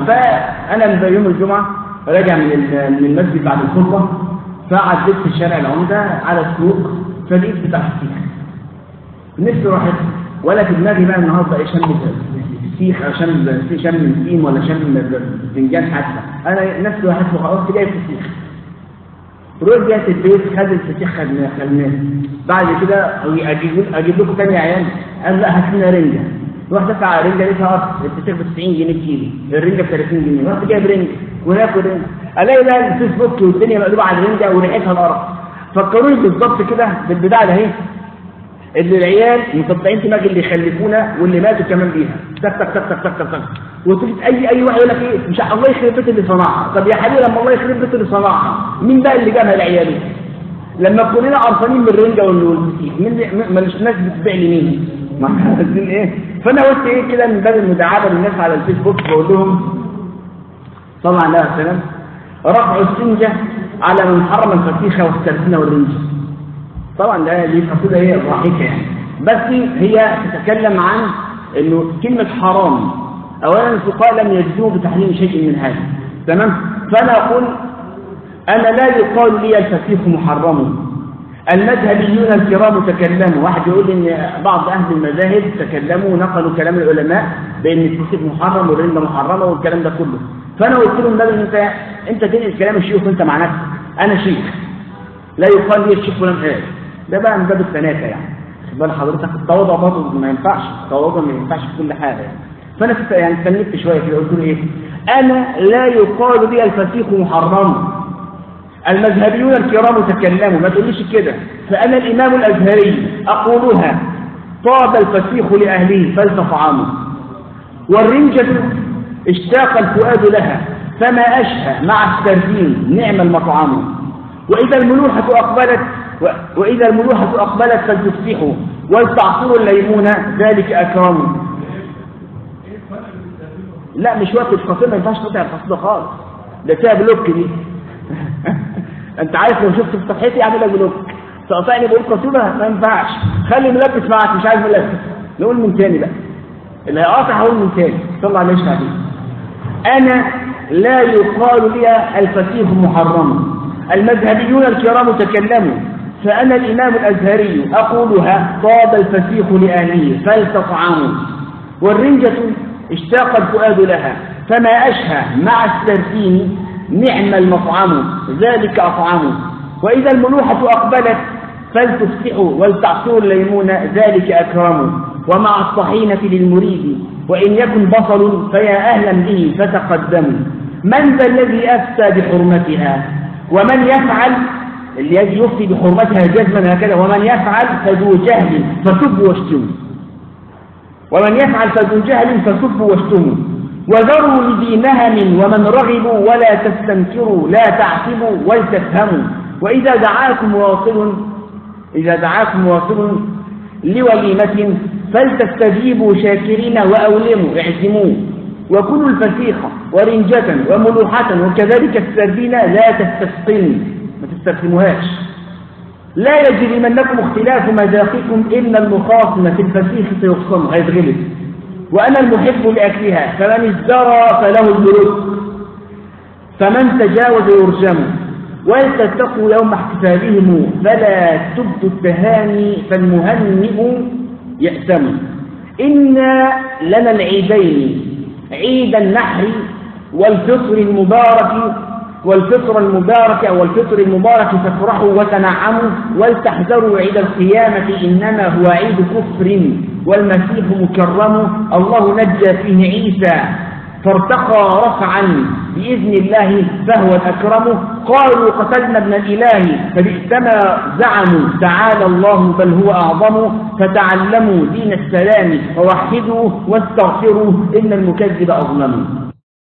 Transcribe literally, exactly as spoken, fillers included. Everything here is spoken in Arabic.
فأنا يوم الجمعة راجع من من المسجد بعد الخطبة، فعديت في الشارع العمدة على السوق، فلقيت بتاع الفسيخ. نفسي راحت ولا في دماغي بقى النهارده ايه، شم فسيخ او شم شم نسيم ولا شم فنجان حتى، انا نفسي راحت وخلاص جايب فسيخ. رجعت البيت، خد الفسيخ خدناه خدناه بعد كده اجيب اجيب لكم تاني عيال، قال لا هات لنا رنجه. رحت ادفع على رنجه لقيتها اصلا الفسيخ ب تسعين جنيه كيلو، الرنجه ب ثلاثين جنيه، رحت جايب رنجه وناكل رنجه. الاقي بقى الفيسبوك والدنيا مقلوبه على الرنجه وريحتها القرف. فكروني بالظبط كده بالبتاع ده اهي، اللي العيال مقطعين دماغ اللي يخلفونا واللي ماتوا كمان بيها، تك تك تك تك تك تك. وتيجي اي اي واحد يقول لك ايه، مش الله يخرب بيت اللي صنعها. طب يا حبيبي لما الله يخرب بيت اللي صنعها، مين بقى اللي جابها لعيالي؟ لما كلنا قرفانين من الرنجه والفسيخ، مين ماليش ناس بتبيع لي مين؟ ما احنا عايزين ايه؟ فانا قلت ايه كده من باب المداعبه للناس على الفيسبوك، بقول لهم صلى الله عليه وسلم رفع السنجه على من حرم الفسيخه والسردين والرنجه. طبعا ده دي قصيده هي ضحكه يعني، بس هي تتكلم عن انه كلمه حرام اولا الفقهاء لم يجزموا بتحريم شيء من هذا، تمام؟ فانا اقول انا لا يقال لي الفسيخ محرم. المذهبيون الكرام تكلموا، واحد يقول ان بعض اهل المذاهب تكلموا ونقلوا كلام العلماء بان الفسيخ محرم والرنجه محرمه والكلام ده كله. فانا قلت لهم ده انت انت تنقل كلام الشيوخ وانت مع نفسك، انا شيخ لا يقال لي الشيخ فلان قال، ده بقى من باب التناكه يعني. خد بال حضرتك، التواضع برضه ما ينفعش، التواضع ما ينفعش في كل حاجه يعني. فانا يعني استنيت شويه كده قلت له ايه؟ انا لا يقال لي الفسيخ محرم. المذهبيون الكرام تكلموا، ما تقوليش كده. فانا الامام الازهري اقولها طاب الفسيخ لاهله فلتطعموا، والرنجه اشتاق الفؤاد لها فما اشهى مع السردين نعم المطعم. واذا الملوحه اقبلت وإذا الملوحة أقبلت فلتفتحوا ولتعصروا الليمون ذلك أكرم. لا مش وقت القصيدة، ما ينفعش تقطع القصيدة خالص، ده فيها بلوك دي. أنت عارف لو شفت في صفحتي أعمل لك بلوك، تقطعني بقول قصيدة ما ينفعش. خلي ملبس معك، مش عايز ملبس. نقول من تاني بقى، اللي هيقاطع هقول من تاني. صلى الله عليه وسلم. أنا لا يقال لي الفسيخ محرم. المذهبيون الكرام تكلموا، فأنا الإمام الأزهري أقولها طاب الفسيخ لأهله فلتطعموا، والرنجة اشتاق الفؤاد لها فما أشهى مع السردين نعم المطعم ذلك أطعم. وإذا الملوحة أقبلت فلتفتحوا ولتعصروا الليمون ذلك أكرم. ومع الطحينة للمريد وإن يكن بصل فيا أهلا به فتقدموا. من ذا الذي أفتى بحرمتها ومن يفعل اللي يجي يفتي بحرمتها جزما هكذا، ومن يفعل فذو جهل فسبوا واشتموا، ومن يفعل فذو جهل فسبوا واشتموا. وذروا لذي نهم ومن رغبوا ولا تستنكروا لا تعتبوا ولتفهموا. وإذا دعاكم واصل إذا دعاكم واصل لوليمة فلتستجيبوا شاكرين وأولموا اعزموا. وكلوا الفسيخ ورنجة وملوحة وكذلك السردين لا تستثقلوا، ما تستخدموهاش. لا يجرمنكم اختلاف مذاقكم إن المخاصم في الفسيخ سيخصم هيتغلب. وأنا المحب لأكلها فمن ازدرى فله البلوك فمن تجاوز يرجم. ولتتقوا يوم احتفالهم فلا تبدوا التهاني فالمهنئ يأتم. إنا لنا العيدين، عيد النحر والفطر المبارك والفطر المبارك أو الفطر المبارك فافرحوا وتنعموا ولتحذروا عيد القيامة إنما هو عيد كفر والمسيح مكرم. الله نجى فيه عيسى فارتقى رفعا بإذن الله فهو الأكرم. قالوا قتلنا ابن الإله فبئسما زعموا تعالى الله بل هو أعظم. فتعلموا دين السلام ووحدوا واستغفروا إن المكذب أظلم.